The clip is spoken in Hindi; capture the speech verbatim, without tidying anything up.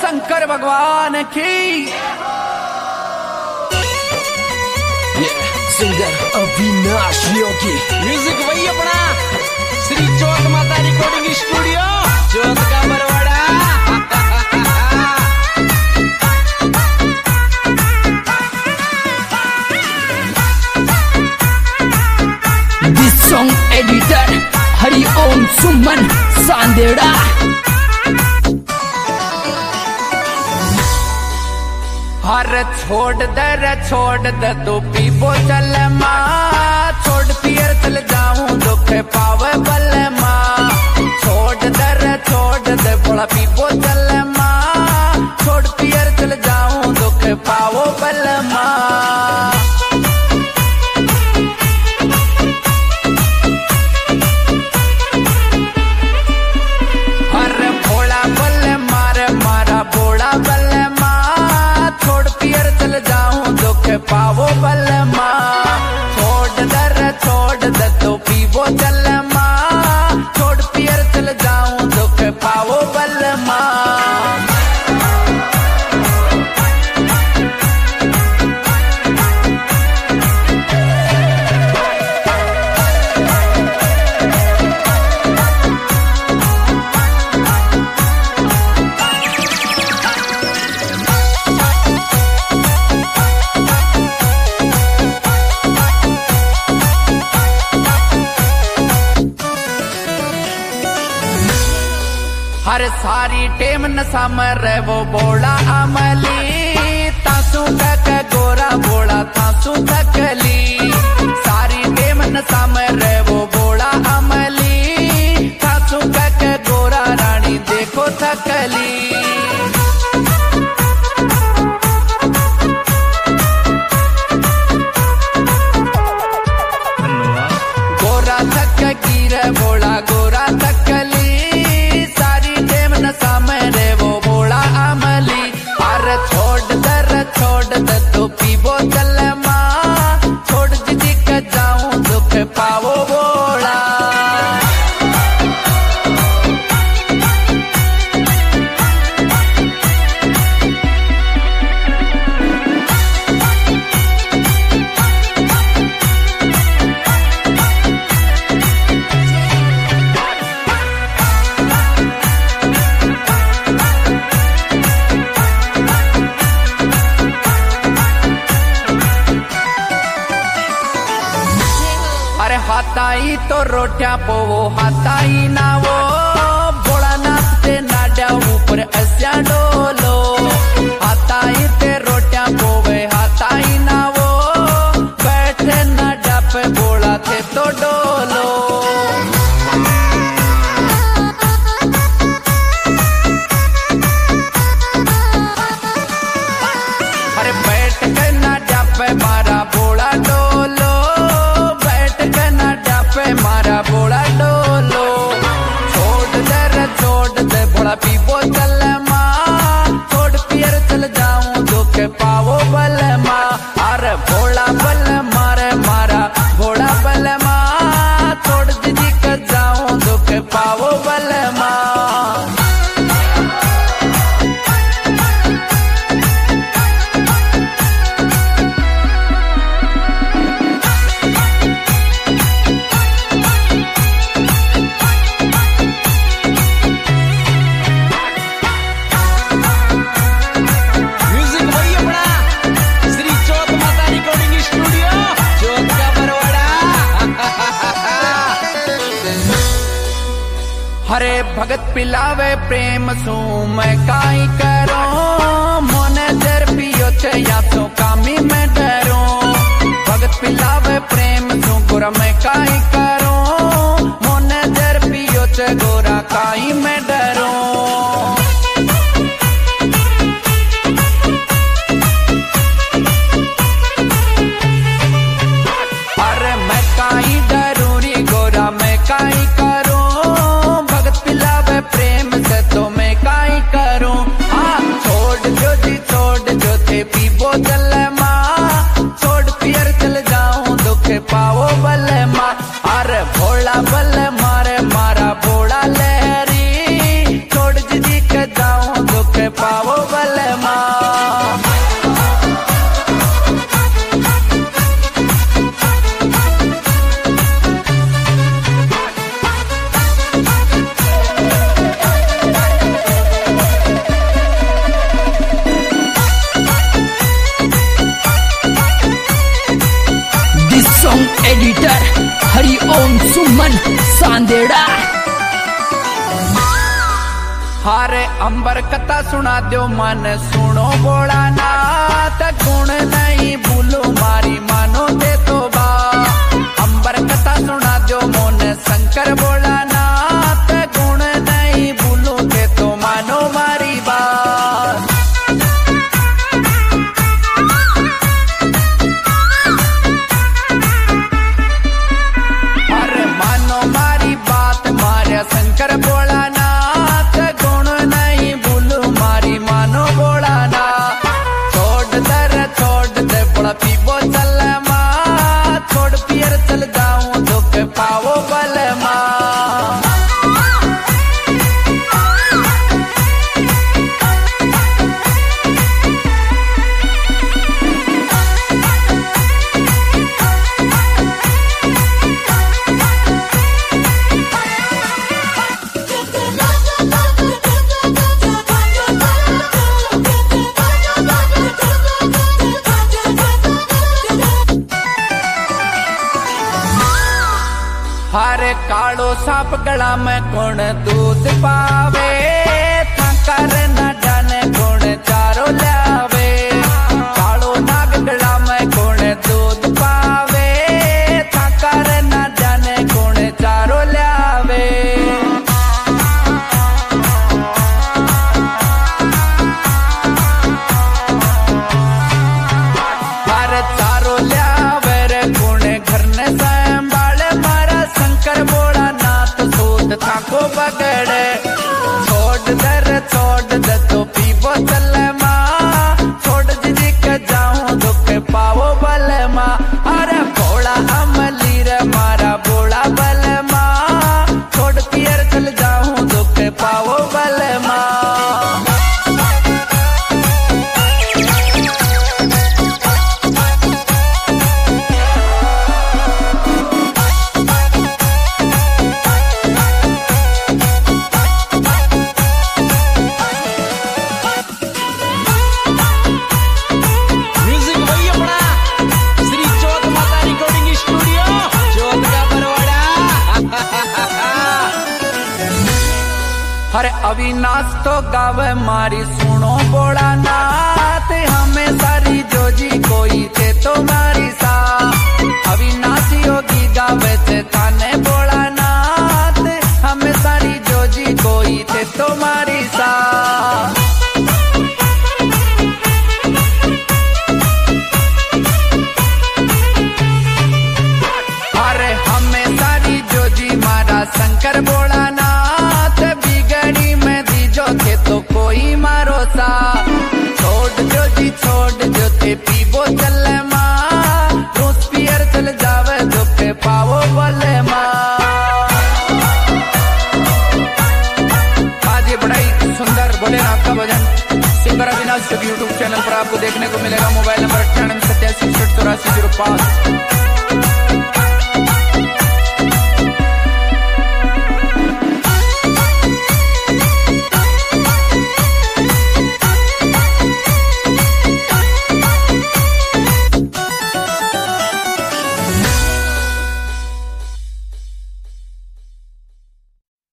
शंकर भगवान की। सिंगर अविनाश योगी, म्यूजिक वही अपना श्री चौथ माता recording studio Chauth Ka Barwada. This song editor Hariom Suman Sanderha. हर छोड़ दे रे छोड़ दे तू पीबो चल माँ, छोड़ पियर चल जाऊं दुख पावे बल माँ। छोड़ दे रे छोड़ दे बोला पीबो चल माँ, छोड़ पियर चल जाऊं दुख पावो बल माँ। हर भोला बल मारे मारा भोला बल माँ, छोड़ पियर चल जाऊं दुख पावो बल माँ। छोड़ दर छोड़ दे तो पीवो चल माँ, छोड़ पियर चल जाऊं दुख पावो बल माँ। हर सारी टेम नशा में रे वो बोला अमली, तासू तक गोरा बोला तासू तकली। सारी टेम नशा में रे वो बोला अमली, तासू तक गोरा रानी देखो थकली। गोरा थक गिरे बोला गोरा थकली, सामने वो बोला अमली। अरे छोड़ दर छोड़ दे तो पीबो चल माँ, छोड़ दीदी का जाऊं दुख पावो बोला। अरे हाथाई तो रोटियां पोवो हाथाई ना वो, भोला नाचते नाड्या ऊपर अस्या डोलो। हाथाई ते रोटियां पोवे हाथाई ना वो, बैठे नाड्या पे बोला थे तो डोलो। अरे बैठ के नाड्या पे मारा बोला डोलो, मारा बोला डोलो। छोड़ दे छोड़ दे बोला पीबो चल माँ, छोड़ पियर चल जाऊं दुख पावो बल माँ। अरे भोला बल मारे मारा भोला बल माँ, छोड़ दीदी कर जाऊं दुख पावो बल माँ। हरे भगत पिलावे प्रेम सू मैं काई करूं, मोने दर पियो छे या तो कामी में डरूं। भगत पिलावे प्रेम सू गोरा मैं काई करूं, मोने दर पियो छे गोरा काई में डरूं। अरे मैं काई डरूं री गोरा मैं काई करूं, प्रेम से तो मैं काई करूं। हाँ छोड़ जो जी छोड़ जो थे पीबो चल माँ, छोड़ पियर चल जाऊं दुख पावो बल माँ। अरे भोला बल मारे मारा भोला लहरी, हारे अंबर कथा सुना दो मन सुनो बोला नाथ गुण नहीं भूलो मारी मानो दे तो बा अंबर कथा सुना दो मोन शंकर बोला नाथ गुण नहीं भूलो दे तो मानो मारी बात। अरे मानो मारी बात मारे शंकर बोला नाथ गुण नहीं भूलो मारी मानो बोला ना छोड़ दर छोड़ दे बोला पीबो चल माँ छोड़ पियर चल जाऊं दुख पाओ बल माँ। हारे कालो साप गला में कौन दूध पावे थकर न जाने कौन चारो लावे कालो नाग गला में कौन दूध पावे थकर न जाने कौन चारो लावे। हर चारो लावे रे कौन घर ने शंकर बोला नाथ सूत थाको बगड़े छोड़ दर छोड़ दे तो पीबो चल माँ छोड़ दीदी के जाऊं दुख पाओ बल माँ। अरे भोला अमली रे मारा बोला बल माँ छोड़ पियर चल जाऊं दुख पाओ बल माँ। हरे अविनाश तो गावे मारी सुनो बोला नाथ हमें सारी जोजी कोई थे तो मारी सा अविनाश योगी गावे थे थाने बोला नाथ हमें सारी जोजी कोई थे तो मारी सा। अरे हमें सारी जोजी मारा शंकर बोला नाथ बिगड़ी में दीजो थे तो कोई मारो सा छोड़ जो जी छोड़ जो थे पीबो चल माँ रोज पियर चल जावे दुख पाओ बोले माँ। आज ये बड़ा ही सुंदर भोलेनाथ का भजन सिंगर अविनाश यूट्यूब चैनल पर आपको देखने को मिलेगा। मोबाइल नंबर अट्ठानवे सत्तासी चौरासी जीरो पाँच।